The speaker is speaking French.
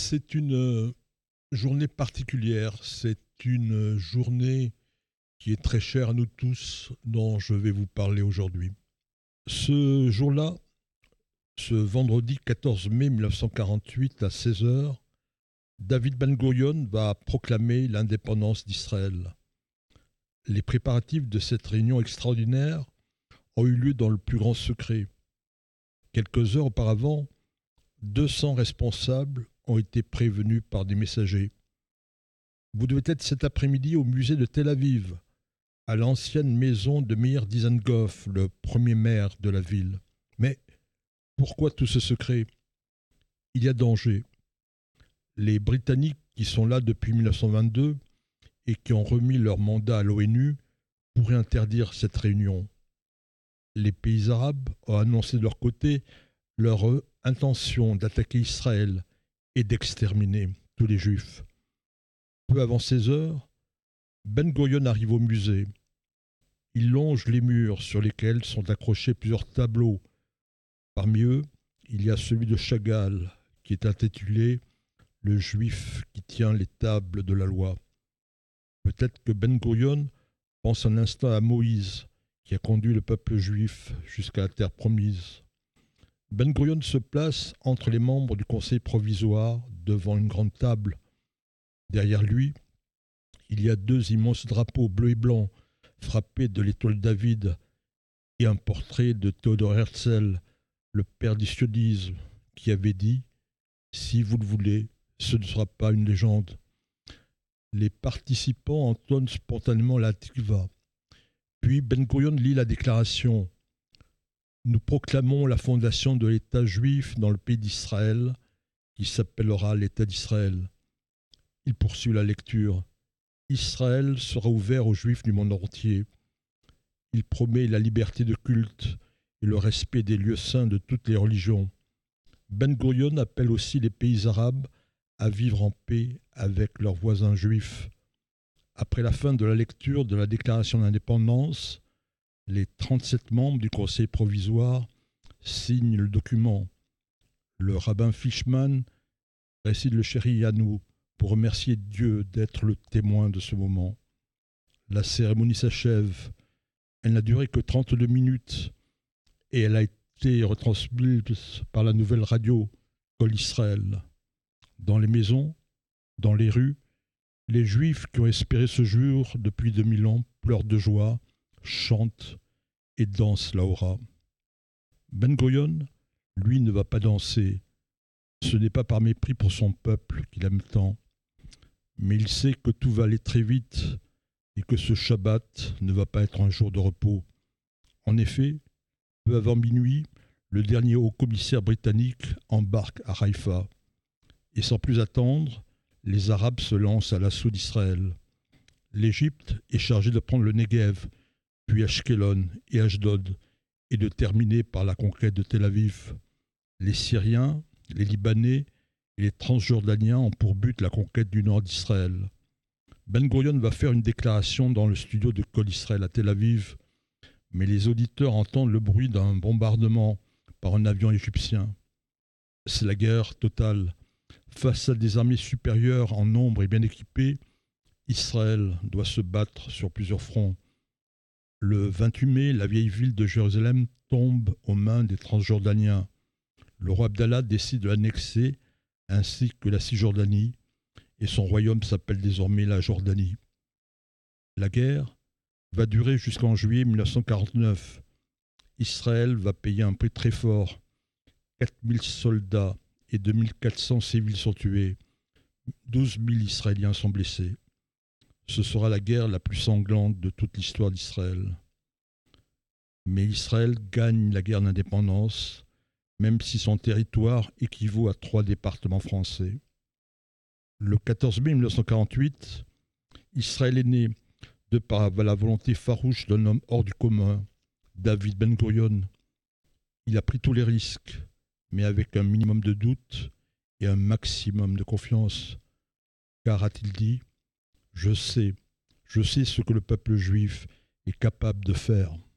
C'est une journée particulière, c'est une journée qui est très chère à nous tous, dont je vais vous parler aujourd'hui. Ce jour-là, ce vendredi 14 mai 1948 à 16 heures, David Ben Gourion va proclamer l'indépendance d'Israël. Les préparatifs de cette réunion extraordinaire ont eu lieu dans le plus grand secret. Quelques heures auparavant, 200 responsables ont été prévenus par des messagers. Vous devez être cet après-midi au musée de Tel Aviv, à l'ancienne maison de Meir Dizengoff, le premier maire de la ville. Mais pourquoi tout ce secret ? Il y a danger. Les Britanniques qui sont là depuis 1922 et qui ont remis leur mandat à l'ONU pourraient interdire cette réunion. Les pays arabes ont annoncé de leur côté leur intention d'attaquer Israël et d'exterminer tous les Juifs. Peu avant 16 heures, Ben Gourion arrive au musée. Il longe les murs sur lesquels sont accrochés plusieurs tableaux. Parmi eux, il y a celui de Chagall, qui est intitulé « Le Juif qui tient les tables de la loi ». Peut-être que Ben Gourion pense un instant à Moïse, qui a conduit le peuple juif jusqu'à la terre promise. Ben Gourion se place entre les membres du conseil provisoire devant une grande table. Derrière lui, il y a deux immenses drapeaux bleus et blancs frappés de l'étoile David et un portrait de Théodore Herzl, le père du sionisme, qui avait dit « Si vous le voulez, ce ne sera pas une légende ». Les participants entonnent spontanément la tikva. Puis Ben Gourion lit la déclaration. Nous proclamons la fondation de l'État juif dans le pays d'Israël, qui s'appellera l'État d'Israël. Il poursuit la lecture. Israël sera ouvert aux Juifs du monde entier. Il promet la liberté de culte et le respect des lieux saints de toutes les religions. Ben Gourion appelle aussi les pays arabes à vivre en paix avec leurs voisins juifs. Après la fin de la lecture de la déclaration d'indépendance, les 37 membres du conseil provisoire signent le document. Le rabbin Fishman récite le Chéri Yanou pour remercier Dieu d'être le témoin de ce moment. La cérémonie s'achève. Elle n'a duré que 32 minutes et elle a été retransmise par la nouvelle radio Kol Israël. Dans les maisons, dans les rues, les Juifs qui ont espéré ce jour depuis 2000 ans pleurent de joie, chantent et dansent la hora. Ben Gourion, lui, ne va pas danser. Ce n'est pas par mépris pour son peuple qu'il aime tant, mais il sait que tout va aller très vite et que ce Shabbat ne va pas être un jour de repos. En effet, peu avant minuit, le dernier haut-commissaire britannique embarque à Haïfa. Et sans plus attendre, les Arabes se lancent à l'assaut d'Israël. L'Égypte est chargée de prendre le Negev, puis Ashkelon et Ashdod, et de terminer par la conquête de Tel Aviv. Les Syriens, les Libanais et les Transjordaniens ont pour but la conquête du nord d'Israël. Ben Gourion va faire une déclaration dans le studio de Kol Israël à Tel Aviv, mais les auditeurs entendent le bruit d'un bombardement par un avion égyptien. C'est la guerre totale. Face à des armées supérieures en nombre et bien équipées, Israël doit se battre sur plusieurs fronts. Le 28 mai, la vieille ville de Jérusalem tombe aux mains des Transjordaniens. Le roi Abdallah décide de l'annexer, ainsi que la Cisjordanie, et son royaume s'appelle désormais la Jordanie. La guerre va durer jusqu'en juillet 1949. Israël va payer un prix très fort. 4000 soldats et 2400 civils sont tués. 12 000 Israéliens sont blessés. Ce sera la guerre la plus sanglante de toute l'histoire d'Israël. Mais Israël gagne la guerre d'indépendance, même si son territoire équivaut à 3 départements français. Le 14 mai 1948, Israël est né de par la volonté farouche d'un homme hors du commun, David Ben Gourion. Il a pris tous les risques, mais avec un minimum de doute et un maximum de confiance. Car, a-t-il dit, je sais ce que le peuple juif est capable de faire.